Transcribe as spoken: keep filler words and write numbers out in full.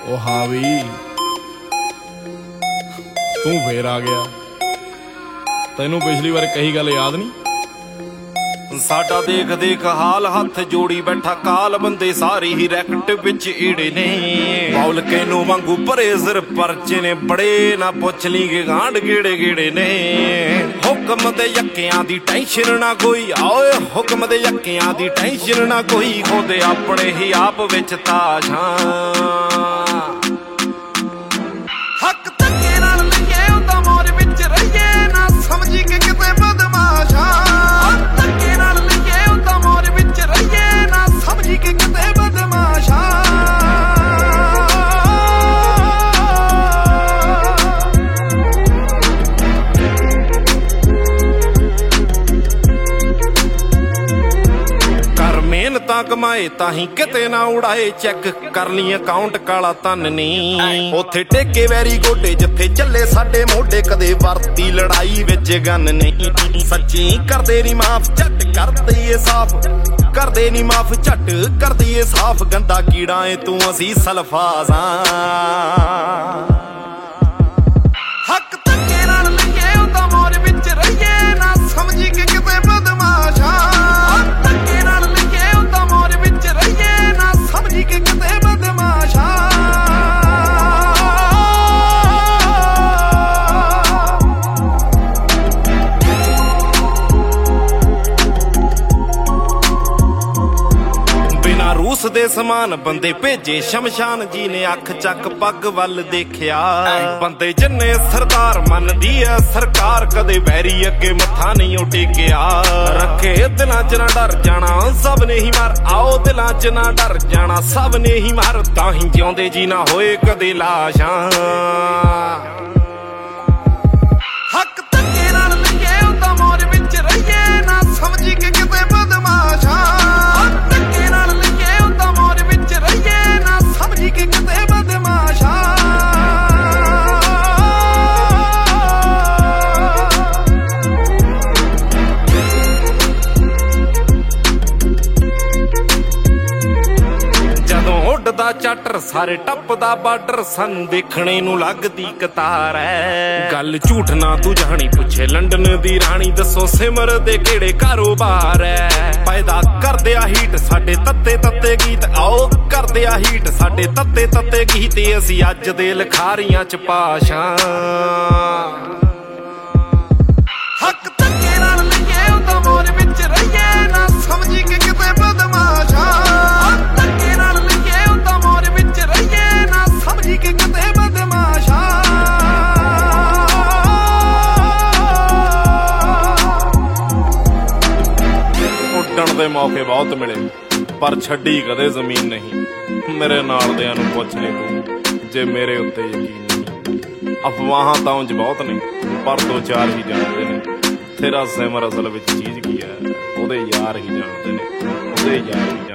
ਉਹ ਹਾਂ ਵੀ ਤੂੰ ਫੇਰ ਆ ਗਿਆ। ਤੈਨੂੰ ਪਿਛਲੀ ਵਾਰ ਕਹੀ ਗੱਲ ਯਾਦ ਨਹੀਂ? ਸਾਡਾ ਦੇਖ ਦੇਖ ਹਾਲ ਹੱਥ ਜੋੜੀ ਬੈਠਾ ਕਾਲ ਬੰਦੇ ਸਾਰੀ ਹੀ ਰੈਕਟ ਵਿੱਚ ਈੜੇ ਨੇ ਬੌਲ ਕੇ ਨੂੰ ਵਾਂਗੂ ਭਰੇ ਸਿਰ ਪਰਚੇ ਨੇ ਬੜੇ ਨਾ ਪੁੱਛ ਲਈ ਕਿ ਗਾਂਢ ਗੇੜੇ ਗੇੜੇ ਨੇ ਹੁਕਮ ਦੇ ਯੱਕਿਆਂ ਦੀ ਟੈਨਸ਼ਨ ਨਾ ਕੋਈ ਓਏ ਹੁਕਮ ਦੇ ਯੱਕਿਆਂ ਦੀ ਟੈਨਸ਼ਨ ਨਾ ਕੋਈ ਖੋਦੇ ਆਪਣੇ ਹੀ ਆਪ ਵਿੱਚ ਤਾਸ਼ਾਂ ਹੱਕ ਧੱਕੇ ਨਾਲ ਲਈਏ ਉਹਦਾ ਮੋਰ ਵਿੱਚ ਰਹੀਏ ਨਾ ਸਮਝੀ ਕਿ ਕਿਤੇ ਬਦਮਾਸ਼ਾਂ ਧੱਕੇ ਨਾਲ ਲਈਏ ਉਹਦਾ ਮੋਰ ਵਿੱਚ ਰਹੀਏ ਨਾ ਸਮਝੀ ਕਿ ਕਿਤੇ ਬਦਮਾਸ਼ਾਂ ਮਿਹਨਤਾਂ ਕਮਾਏ ਤਾਂ ਹੀ ਕਿਤੇ ਨਾ ਉਡਾਏ ਚੈੱਕ ਕਰ ਲਈ ਅਕਾਊਂਟ ਕਾਲਾ ਧਨ ਨੀ ਉੱਥੇ ਟੇਕੇ ਵੈਰੀ ਗੋਡੇ ਜਿੱਥੇ ਚੱਲੇ ਸਾਡੇ ਮੋਢੇ ਕਦੇ ਵਰਤੀ ਲੜਾਈ ਵਿੱਚ ਗੰਨ ਨਹੀਂ ਸੱਚੀ ਕਰਦੇ ਨੀ ਮਾਫ ਝੱਟ ਕਰਦੇ ਏ ਸਾਫ ਕਰਦੇ ਨੀ ਮਾਫ ਝੱਟ ਕਰਦੇ ਏ ਸਾਫ ਗੰਦਾ ਕੀੜਾ ਏ ਤੂੰ ਅਸੀਂ ਸਲਫਾਜ਼ਾਂ ਹੱਕ ਧੱਕੇ ਨਾਲ ਲਈਏ ਉਹਦਾ ਮੋਰ ਵਿੱਚ ਰਹੀਏ ਨਾ ਸਮਝੀ ਕਿ ਕਿਤੇ ਬਦਮਾਸ਼ਾਂ ਧੱਕੇ ਨਾਲ ਲਈਏ ਉਹਦਾ ਮੋਰ ਵਿੱਚ ਰਹੀਏ ਨਾ ਸਮਝੀ ਕਿ ਕਿਤੇ ਬਦਮਾਸ਼ਾਂ ਰੂਸ ਦੇ ਸਮਾਨ ਬੰਦੇ ਭੇਜੇ ਸ਼ਮਸ਼ਾਨ ਜੀ ਨੇ ਅੱਖ ਚੱਕ ਪੱਗ ਵੱਲ ਦੇਖਿਆ ਬੰਦੇ ਜਿੰਨੇ ਸਰਦਾਰ ਮੰਨਦੀ ਐ ਸਰਕਾਰ ਕਦੇ ਵੈਰੀ ਅੱਗੇ ਮੱਥਾ ਨਹੀਂ ਉਹ ਟੇਕਿਆ ਰੱਖੇ ਦਿਲਾਂ ਚ ਨਾ ਡਰ ਜਾਣਾ ਸਭ ਨੇ ਹੀ ਮਾਰ ਆਓ ਦਿਲਾਂ ਚ ਨਾ ਡਰ ਜਾਣਾ ਸਭ ਨੇ ਹੀ ਮਾਰ ਤਾਂ ਹੀ ਜਿਉਂਦੇ ਜੀ ਨਾ ਹੋਏ ਕਦੇ ਲਾਸ਼ਾਂ ਹੱਕ ਧੱਕੇ ਨਾਲ ਲਈਏ ਉਹਦਾ ਮੋਰ ਵਿੱਚ ਰਹੀਏ ਨਾ ਸਮਝੀ ਕਿ ਕਿਤੇ ਬਦਮਾਸ਼ਾਂ ਧੱਕੇ ਨਾਲ ਲਈਏ ਉਹਦਾ ਮੋਰ ਵਿੱਚ ਰਹੀਏ ਨਾ ਸਮਝੀ ਕਿ ਕਿਤੇ ਬਦਮਾਸ਼ਾਂ ਜਦੋਂ ਉੱਡਦਾ ਚਾਟਰ ਸਾਰੇ ਟੱਪਦਾ ਬਾਰਡਰ ਸਾਨੂੰ ਦੇਖਣੇ ਨੂੰ ਲੱਗਦੀ ਕਤਾਰ ਐ ਗੱਲ ਝੂਠ ਨਾ ਤੂੰ ਜਾਣੀ ਪੁੱਛੇ ਲੰਡਨ ਦੀ ਰਾਣੀ ਦੱਸੋ ਸਿਮਰ ਦੇ ਕਿਹੜੇ ਕਾਰੋਬਾਰ ਐ ਪੈਦਾ ਕਰਦੇ ਆ ਹੀਟ ਸਾਡੇ ਤੱਤੇ ਤੱਤੇ ਗੀਤ ਆਓ ਕਰਦੇ ਆ ਹੀਟ ਸਾਡੇ ਤੱਤੇ ਤੱਤੇ ਗੀਤ ਅਸੀਂ ਅੱਜ ਦੇ ਲਿਖਾਰੀਆਂ ਚ ਪਾਸ਼ਾਂ ਹੱਕ ਧੱਕੇ ਨਾਲ ਲਈਏ ਉਹਦਾ ਮੋਰ ਵਿੱਚ ਰਹੀਏ ਨਾ ਸਮਝੀ ਕਿ ਕਿਤੇ ਬਦਮਾਸ਼ਾਂ ਧੱਕੇ ਨਾਲ ਲਈਏ ਉਹਦਾ ਮੋਰ ਵਿੱਚ ਰਹੀਏ ਨਾ ਸਮਝੀ ਕਿ ਕਿਤੇ ਬਦਮਾਸ਼ਾਂ ਉੱਡਣ ਦੇ ਮੌਕੇ ਬਹੁਤ ਮਿਲੇ ਪਰ ਛੱਡੀ ਕਦੇ ਜ਼ਮੀਨ ਨਹੀਂ ਮੇਰੇ ਨਾਲ ਦਿਆਂ ਨੂੰ ਪੁੱਛ ਲੈ ਤੂੰ ਜੇ ਮੇਰੇ ਉੱਤੇ ਯਕੀਨ ਨਹੀਂ ਅਫਵਾਹਾਂ ਤਾਂ ਉਂਝ ਬਹੁਤ ਨੇ ਪਰ ਦੋ ਚਾਰ ਹੀ ਜਾਣਦੇ ਨੇ ਤੇਰਾ ਸਿਮਰ ਅਸਲ ਵਿੱਚ ਚੀਜ਼ ਕੀ ਹੈ ਉਹਦੇ ਯਾਰ ਹੀ ਜਾਣਦੇ ਨੇ ਉਹਦੇ ਯਾਰ ਹੀ